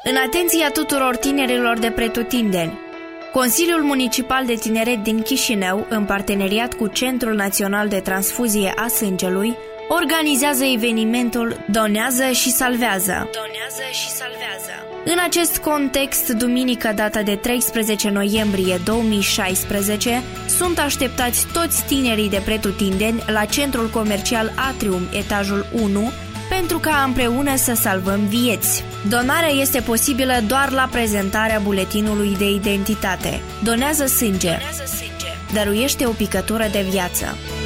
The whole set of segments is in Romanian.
În atenția tuturor tinerilor de pretutindeni, Consiliul Municipal de Tineret din Chișinău, în parteneriat cu Centrul Național de Transfuzie a Sângelui, organizează evenimentul Donează și Salvează. În acest context, duminică data de 13 noiembrie 2016, sunt așteptați toți tinerii de pretutindeni la Centrul Comercial Atrium, etajul 1, pentru ca împreună să salvăm vieți. Donarea este posibilă doar la prezentarea buletinului de identitate. Donează sânge. Dăruiește o picătură de viață.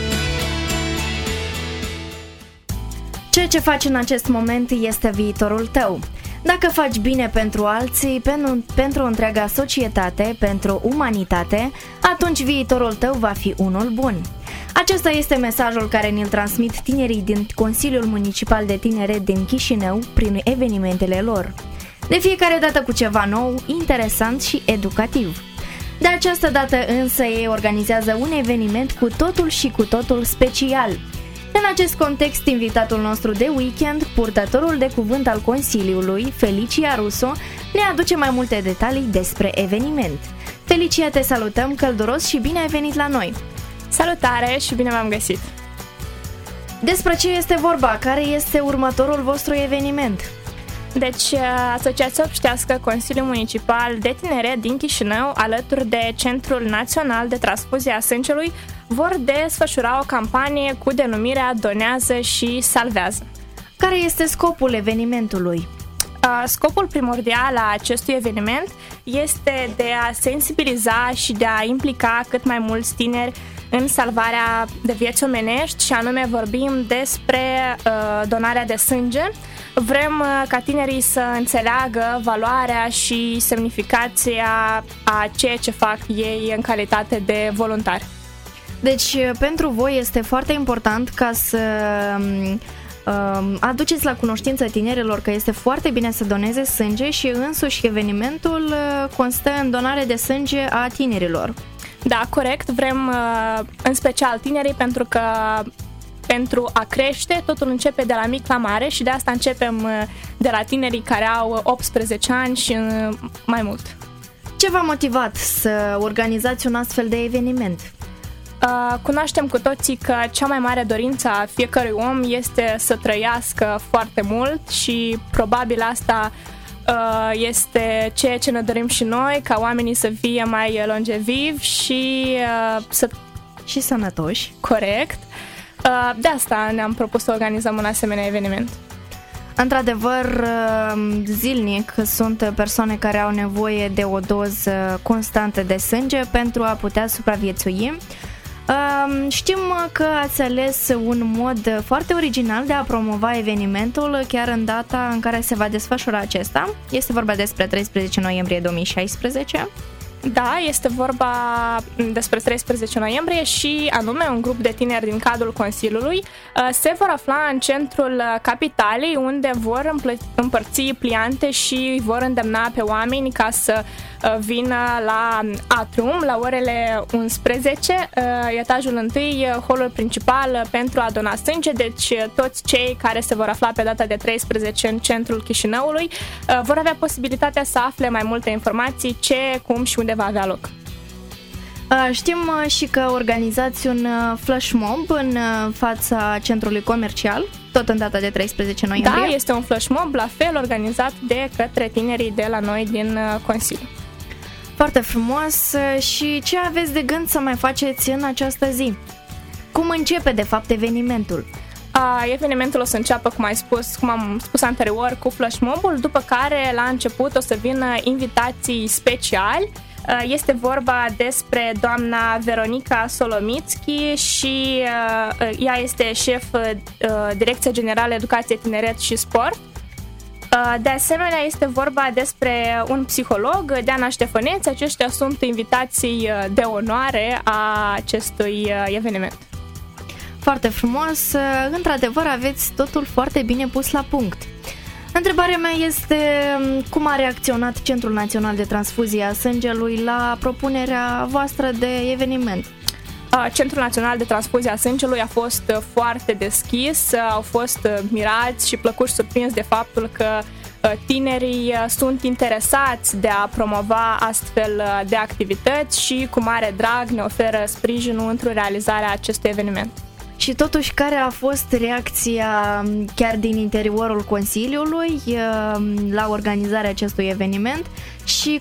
Ceea ce faci în acest moment este viitorul tău. Dacă faci bine pentru alții, pentru întreaga societate, pentru umanitate, atunci viitorul tău va fi unul bun. Acesta este mesajul care ne-l transmit tinerii din Consiliul Municipal de Tineret din Chișinău prin evenimentele lor. De fiecare dată cu ceva nou, interesant și educativ. De această dată însă ei organizează un eveniment cu totul și cu totul special. În acest context, invitatul nostru de weekend, purtătorul de cuvânt al Consiliului, Felicia Rusu, ne aduce mai multe detalii despre eveniment. Felicia, te salutăm călduros și bine ai venit la noi! Salutare și bine v-am găsit! Despre ce este vorba? Care este următorul vostru eveniment? Deci, Asociația Obștească Consiliul Municipal de Tineret din Chișinău, alături de Centrul Național de Transfuzie a Sângelui, vor desfășura o campanie cu denumirea Donează și Salvează. Care este scopul evenimentului? Scopul primordial al acestui eveniment este de a sensibiliza și de a implica cât mai mulți tineri în salvarea de vieți omenești, și anume vorbim despre donarea de sânge. Vrem ca tinerii să înțeleagă valoarea și semnificația a ceea ce fac ei în calitate de voluntari. Deci, pentru voi este foarte important ca să aduceți la cunoștință tinerilor că este foarte bine să doneze sânge și însuși evenimentul constă în donare de sânge a tinerilor. Da, corect. Vrem în special tinerii pentru că pentru a crește totul începe de la mic la mare și de asta începem de la tinerii care au 18 ani și mai mult. Ce v-a motivat să organizați un astfel de eveniment? Cunoaștem cu toții că cea mai mare dorință a fiecărui om este să trăiască foarte mult și probabil asta este ceea ce ne dorim și noi, ca oamenii să fie mai longevivi și sănătoși. Corect. De asta ne-am propus să organizăm un asemenea eveniment. Într-adevăr, zilnic sunt persoane care au nevoie de o doză constantă de sânge pentru a putea supraviețui. Știm că ați ales un mod foarte original de a promova evenimentul chiar în data în care se va desfășura acesta. Este vorba despre 13 noiembrie 2016. Da, este vorba despre 13 noiembrie și anume un grup de tineri din cadrul Consiliului se vor afla în centrul capitalei, unde vor împărți pliante și vor îndemna pe oameni ca să vină la Atrium la orele 11, etajul 1, holul principal, pentru a dona sânge. Deci toți cei care se vor afla pe data de 13 în centrul Chișinăului vor avea posibilitatea să afle mai multe informații, ce, cum și unde va avea loc. Știm și că organizați un flash mob în fața centrului comercial, tot în data de 13 noiembrie. Da, este un flash mob, la fel organizat de către tinerii de la noi din Consiliu. Foarte frumos. Și ce aveți de gând să mai faceți în această zi? Cum începe de fapt evenimentul? Evenimentul o să înceapă, cum am spus anterior, cu flash mob-ul, după care la început o să vină invitații speciali. Este vorba despre doamna Veronica Solomitski și ea este șef Direcția Generală Educație, Tineret și Sport. De asemenea, este vorba despre un psiholog, Diana Ștefăneț. Aceștia sunt invitații de onoare a acestui eveniment. Foarte frumos, într-adevăr aveți totul foarte bine pus la punct. Întrebarea mea este cum a reacționat Centrul Național de Transfuzie a Sângelui la propunerea voastră de eveniment? Centrul Național de Transfuzie a Sângelui a fost foarte deschis, au fost mirați și plăcuși surprins de faptul că tinerii sunt interesați de a promova astfel de activități și cu mare drag ne oferă sprijinul într-o realizare a acestui eveniment. Și totuși, care a fost reacția chiar din interiorul Consiliului la organizarea acestui eveniment și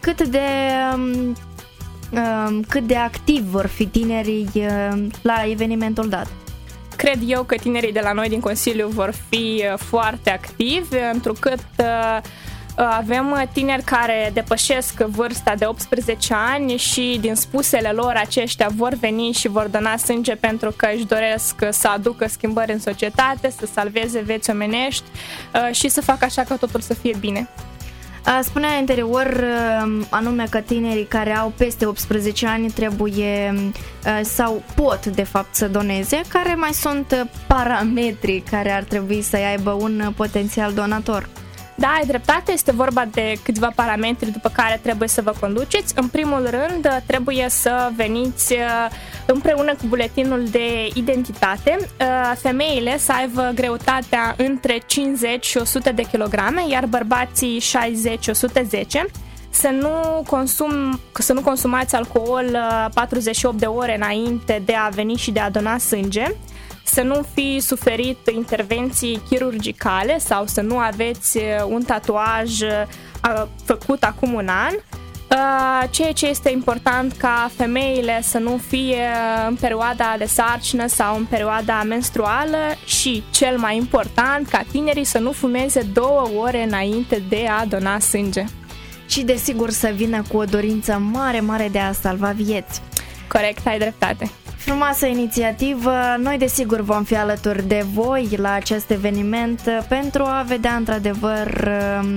cât de activi vor fi tinerii la evenimentul dat? Cred eu că tinerii de la noi din Consiliu vor fi foarte activi, întrucât avem tineri care depășesc vârsta de 18 ani și din spusele lor aceștia vor veni și vor dona sânge pentru că își doresc să aducă schimbări în societate, să salveze vieți omenești și să facă așa ca totul să fie bine. Spunea anterior anume că tinerii care au peste 18 ani trebuie sau pot de fapt să doneze. Care mai sunt parametrii care ar trebui să aibă un potențial donator? Da, ai dreptate, este vorba de câțiva parametri după care trebuie să vă conduceți. În primul rând, trebuie să veniți împreună cu buletinul de identitate. Femeile să aibă greutatea între 50 și 100 de kilograme, iar bărbații 60-110. Să nu consumați alcool 48 de ore înainte de a veni și de a dona sânge. Să nu fi suferit intervenții chirurgicale sau să nu aveți un tatuaj făcut acum un an. Ceea ce este important ca femeile să nu fie în perioada de sarcină sau în perioada menstruală și, cel mai important, ca tinerii să nu fumeze 2 ore înainte de a dona sânge. Și desigur să vină cu o dorință mare de a salva vieți. Corect, ai dreptate. Frumoasă inițiativă, noi desigur vom fi alături de voi la acest eveniment pentru a vedea într-adevăr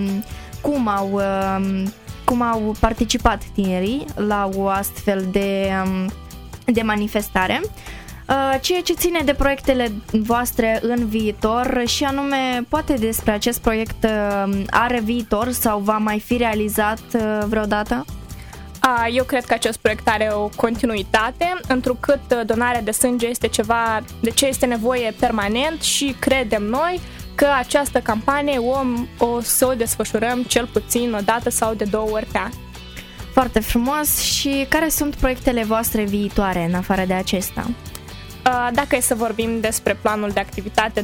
cum au participat tinerii la o astfel de manifestare. Ceea ce ține de proiectele voastre în viitor și anume, poate despre acest proiect are viitor sau va mai fi realizat vreodată? Eu cred că acest proiect are o continuitate, întrucât donarea de sânge este ceva de ce este nevoie permanent și credem noi că această campanie o să o desfășurăm cel puțin o dată sau de 2 ori pe an. Foarte frumos. Și care sunt proiectele voastre viitoare în afară de acesta? Dacă e să vorbim despre planul de activitate 2016-2017,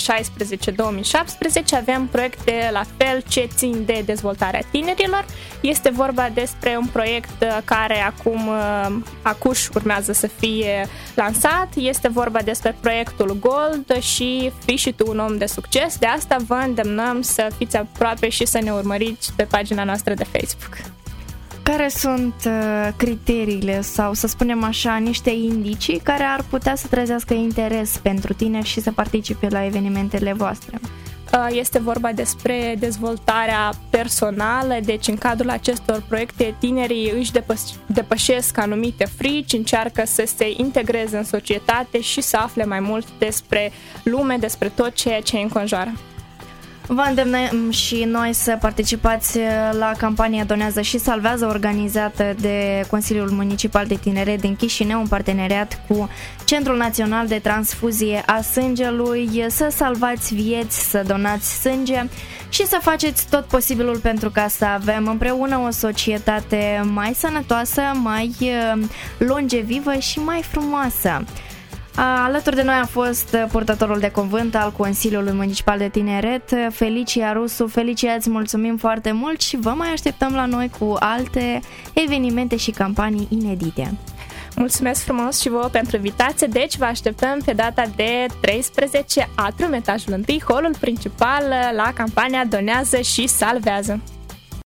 avem proiecte la fel ce țin de dezvoltarea tinerilor. Este vorba despre un proiect care acuși urmează să fie lansat. Este vorba despre proiectul Gold și fii și tu un om de succes. De asta vă îndemnăm să fiți aproape și să ne urmăriți pe pagina noastră de Facebook. Care sunt criteriile sau, să spunem așa, niște indicii care ar putea să trezească interes pentru tineri și să participe la evenimentele voastre? Este vorba despre dezvoltarea personală, deci în cadrul acestor proiecte tinerii își depășesc anumite frici, încearcă să se integreze în societate și să afle mai mult despre lume, despre tot ceea ce îi înconjoară. Vă îndemnăm și noi să participați la campania Donează și Salvează, organizată de Consiliul Municipal de Tineret din Chișinău, în parteneriat cu Centrul Național de Transfuzie a Sângelui, să salvați vieți, să donați sânge și să faceți tot posibilul pentru ca să avem împreună o societate mai sănătoasă, mai longevivă și mai frumoasă. Alături de noi a fost purtătorul de cuvânt al Consiliului Municipal de Tineret, Felicia Rusu. Felicia, îți mulțumim foarte mult și vă mai așteptăm la noi cu alte evenimente și campanii inedite. Mulțumesc frumos și vouă pentru invitație. Deci vă așteptăm pe data de 13 atrium, etajul 1, holul principal, la campania Donează și Salvează.